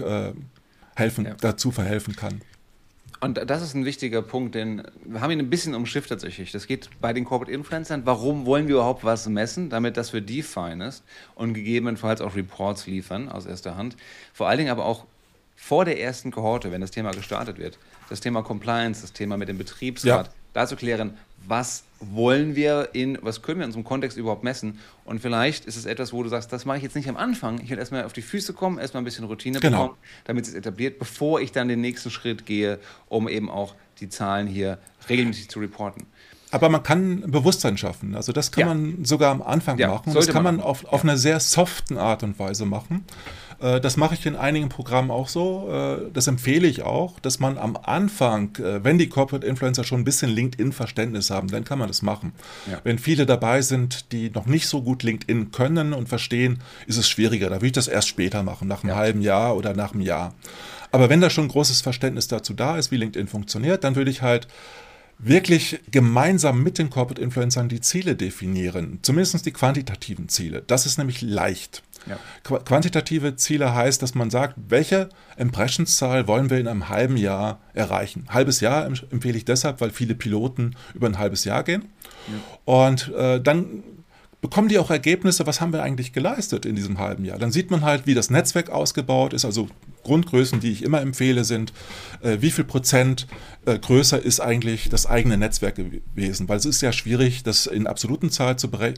dazu verhelfen kann. Und das ist ein wichtiger Punkt, denn wir haben ihn ein bisschen umschifft tatsächlich. Das geht bei den Corporate Influencern. Warum wollen wir überhaupt was messen? Damit das für die fein ist und gegebenenfalls auch Reports liefern aus erster Hand. Vor allen Dingen aber auch vor der ersten Kohorte, wenn das Thema gestartet wird. Das Thema Compliance, das Thema mit dem Betriebsrat. Da zu klären, was wollen wir was können wir in unserem Kontext überhaupt messen? Und vielleicht ist es etwas, wo du sagst, das mache ich jetzt nicht am Anfang. Ich will erstmal auf die Füße kommen, erstmal ein bisschen Routine bekommen, damit es etabliert, bevor ich dann den nächsten Schritt gehe, um eben auch die Zahlen hier regelmäßig zu reporten. Aber man kann Bewusstsein schaffen. Also das kann man sogar am Anfang machen. Das kann man auf einer sehr soften Art und Weise machen. Das mache ich in einigen Programmen auch so. Das empfehle ich auch, dass man am Anfang, wenn die Corporate Influencer schon ein bisschen LinkedIn-Verständnis haben, dann kann man das machen. Ja. Wenn viele dabei sind, die noch nicht so gut LinkedIn können und verstehen, ist es schwieriger. Da will ich das erst später machen, nach einem halben Jahr oder nach einem Jahr. Aber wenn da schon großes Verständnis dazu da ist, wie LinkedIn funktioniert, dann würde ich halt wirklich gemeinsam mit den Corporate Influencern die Ziele definieren, zumindest die quantitativen Ziele. Das ist nämlich leicht. Ja. Quantitative Ziele heißt, dass man sagt, welche Impressionszahl wollen wir in einem halben Jahr erreichen. Halbes Jahr empfehle ich deshalb, weil viele Piloten über ein halbes Jahr gehen. Ja. Und dann bekommen die auch Ergebnisse, was haben wir eigentlich geleistet in diesem halben Jahr. Dann sieht man halt, wie das Netzwerk ausgebaut ist, also Grundgrößen, die ich immer empfehle, sind, wie viel Prozent größer ist eigentlich das eigene Netzwerk gewesen. Weil es ist ja schwierig, das in absoluten Zahlen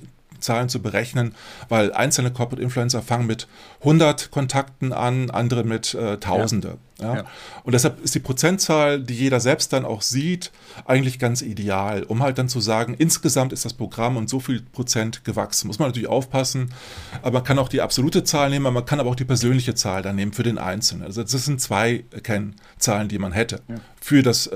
zu berechnen, weil einzelne Corporate Influencer fangen mit 100 Kontakten an, andere mit Tausende. Ja. Und deshalb ist die Prozentzahl, die jeder selbst dann auch sieht, eigentlich ganz ideal, um halt dann zu sagen, insgesamt ist das Programm um so viel Prozent gewachsen. Muss man natürlich aufpassen, aber man kann auch die absolute Zahl nehmen, man kann aber auch die persönliche Zahl dann nehmen für den Einzelnen. Also das sind zwei Kennzahlen, die man hätte für das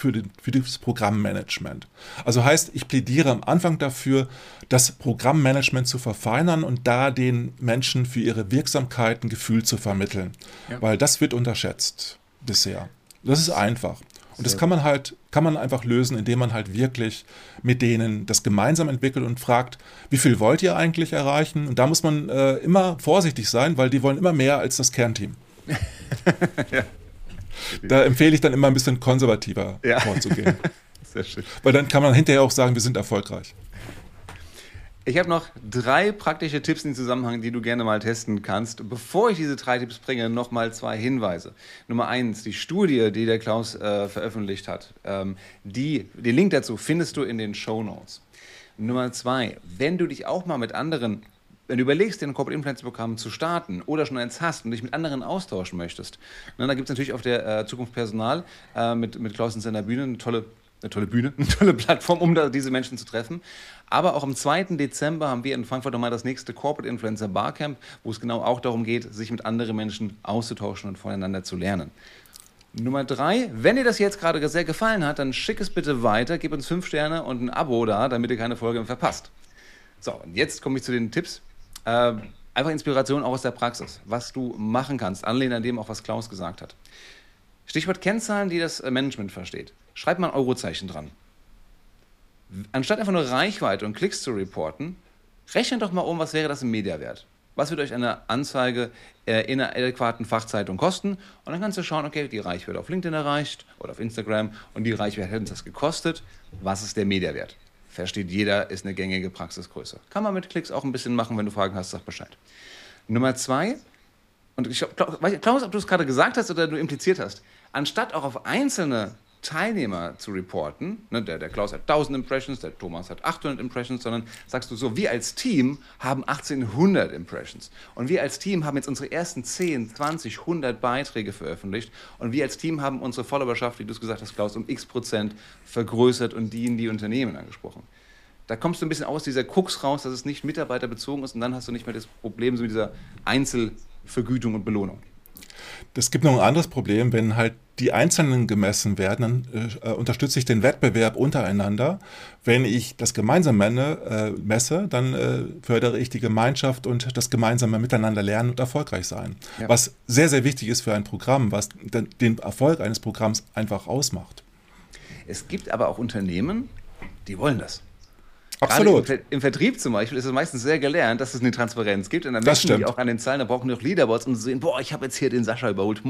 Programmmanagement. Also heißt, ich plädiere am Anfang dafür, das Programmmanagement zu verfeinern und da den Menschen für ihre Wirksamkeit ein Gefühl zu vermitteln. Ja. Weil das wird unterschätzt bisher. Das ist einfach. Und das kann man einfach lösen, indem man halt wirklich mit denen das gemeinsam entwickelt und fragt, wie viel wollt ihr eigentlich erreichen? Und da muss man immer vorsichtig sein, weil die wollen immer mehr als das Kernteam. Ja. Da empfehle ich dann immer ein bisschen konservativer vorzugehen. Sehr schön. Weil dann kann man hinterher auch sagen, wir sind erfolgreich. Ich habe noch 3 praktische Tipps in Zusammenhang, die du gerne mal testen kannst. Bevor ich diese 3 Tipps bringe, noch mal 2 Hinweise. Nummer 1, die Studie, die der Klaus veröffentlicht hat. Den Link dazu findest du in den Shownotes. Nummer 2, wenn du dich auch mal mit anderen, wenn du überlegst, ein Corporate Influencer Programm zu starten oder schon eins hast und dich mit anderen austauschen möchtest, da gibt es natürlich auf der Zukunft Personal mit Klaus in seiner Bühne eine tolle Plattform, um diese Menschen zu treffen. Aber auch am 2. Dezember haben wir in Frankfurt nochmal das nächste Corporate Influencer Barcamp, wo es genau auch darum geht, sich mit anderen Menschen auszutauschen und voneinander zu lernen. Nummer 3, wenn dir das jetzt gerade sehr gefallen hat, dann schick es bitte weiter, gib uns 5 Sterne und ein Abo da, damit ihr keine Folge mehr verpasst. So, und jetzt komme ich zu den Tipps. Einfach Inspiration auch aus der Praxis, was du machen kannst, anlehnen an dem auch, was Klaus gesagt hat. Stichwort Kennzahlen, die das Management versteht. Schreib mal ein Eurozeichen dran. Anstatt einfach nur Reichweite und Klicks zu reporten, rechne doch mal um, was wäre das im Mediawert. Was wird euch eine Anzeige in einer adäquaten Fachzeitung kosten? Und dann kannst du schauen, okay, die Reichweite auf LinkedIn erreicht oder auf Instagram und die Reichweite hat uns das gekostet. Was ist der Mediawert? Versteht jeder, ist eine gängige Praxisgröße. Kann man mit Klicks auch ein bisschen machen, wenn du Fragen hast, sag Bescheid. Nummer 2, und ich glaube, ob du es gerade gesagt hast oder du impliziert hast, anstatt auch auf einzelne Teilnehmer zu reporten, ne, der Klaus hat 1000 Impressions, der Thomas hat 800 Impressions, sondern sagst du so, wir als Team haben 1800 Impressions und wir als Team haben jetzt unsere ersten 10, 20, 100 Beiträge veröffentlicht und wir als Team haben unsere Followerschaft, wie du es gesagt hast, Klaus, um x% vergrößert und die Unternehmen angesprochen. Da kommst du ein bisschen aus dieser Krux raus, dass es nicht mitarbeiterbezogen ist und dann hast du nicht mehr das Problem so mit dieser Einzelvergütung und Belohnung. Es gibt noch ein anderes Problem, wenn halt die Einzelnen gemessen werden, dann unterstütze ich den Wettbewerb untereinander. Wenn ich das gemeinsam messe, dann fördere ich die Gemeinschaft und das gemeinsame Miteinander lernen und erfolgreich sein. Ja. Was sehr, sehr wichtig ist für ein Programm, was den Erfolg eines Programms einfach ausmacht. Es gibt aber auch Unternehmen, die wollen das. Absolut. Im Vertrieb zum Beispiel ist es meistens sehr gelernt, dass es eine Transparenz gibt. Und dann messen die auch an den Zahlen, da brauchen die auch Leaderboards, um zu sehen, boah, ich habe jetzt hier den Sascha überholt.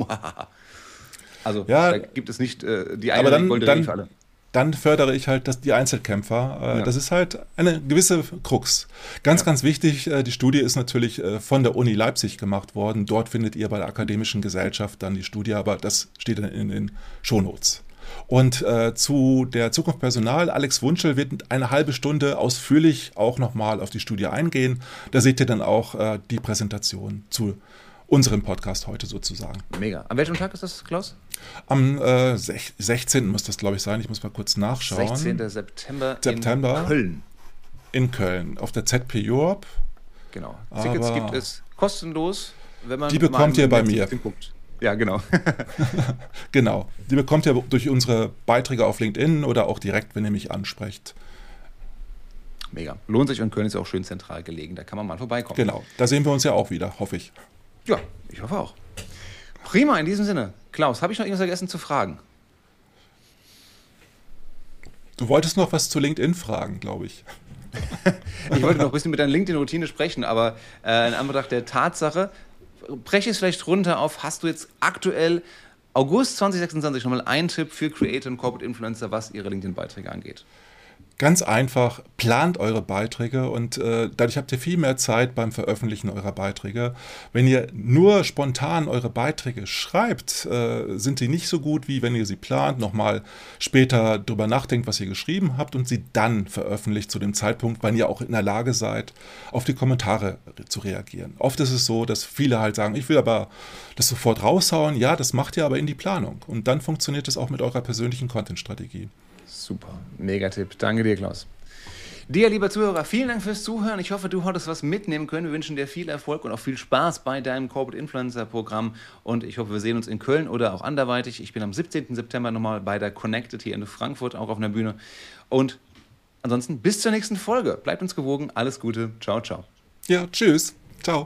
Also ja, da gibt es nicht die eine goldene Regel für alle. Dann fördere ich halt die Einzelkämpfer. Ja. Das ist halt eine gewisse Krux. Ganz wichtig, die Studie ist natürlich von der Uni Leipzig gemacht worden. Dort findet ihr bei der Akademischen Gesellschaft dann die Studie, aber das steht dann in den Shownotes. Und zu der Zukunft Personal, Alex Wunschel wird eine halbe Stunde ausführlich auch nochmal auf die Studie eingehen. Da seht ihr dann auch die Präsentation zu unserem Podcast heute sozusagen. Mega. An welchem Tag ist das, Klaus? Am 16. muss das, glaube ich, sein. Ich muss mal kurz nachschauen. 16. September in Köln. In Köln, auf der ZP Europe. Genau. Tickets gibt es kostenlos, wenn man... Die bekommt ihr bei mir. Guckt. Ja, genau. Genau. Die bekommt ihr durch unsere Beiträge auf LinkedIn oder auch direkt, wenn ihr mich ansprecht. Mega. Lohnt sich und Köln ist ja auch schön zentral gelegen. Da kann man mal vorbeikommen. Genau. Da sehen wir uns ja auch wieder, hoffe ich. Ja, ich hoffe auch. Prima, in diesem Sinne. Klaus, habe ich noch irgendwas vergessen zu fragen? Du wolltest noch was zu LinkedIn fragen, glaube ich. Ich wollte noch ein bisschen mit deiner LinkedIn-Routine sprechen, aber in Anbetracht der Tatsache, breche es vielleicht runter auf, hast du jetzt aktuell August 2026 nochmal einen Tipp für Creator und Corporate Influencer, was ihre LinkedIn-Beiträge angeht? Ganz einfach, plant eure Beiträge und dadurch habt ihr viel mehr Zeit beim Veröffentlichen eurer Beiträge. Wenn ihr nur spontan eure Beiträge schreibt, sind sie nicht so gut, wie wenn ihr sie plant, nochmal später drüber nachdenkt, was ihr geschrieben habt und sie dann veröffentlicht zu dem Zeitpunkt, wann ihr auch in der Lage seid, auf die Kommentare zu reagieren. Oft ist es so, dass viele halt sagen, ich will aber das sofort raushauen. Ja, das macht ihr aber in die Planung und dann funktioniert es auch mit eurer persönlichen Content-Strategie. Super, Megatipp. Danke dir, Klaus. Dir, lieber Zuhörer, vielen Dank fürs Zuhören. Ich hoffe, du hattest was mitnehmen können. Wir wünschen dir viel Erfolg und auch viel Spaß bei deinem Corporate Influencer Programm. Und ich hoffe, wir sehen uns in Köln oder auch anderweitig. Ich bin am 17. September nochmal bei der Connected hier in Frankfurt, auch auf einer Bühne. Und ansonsten bis zur nächsten Folge. Bleibt uns gewogen. Alles Gute. Ciao, ciao. Ja, tschüss.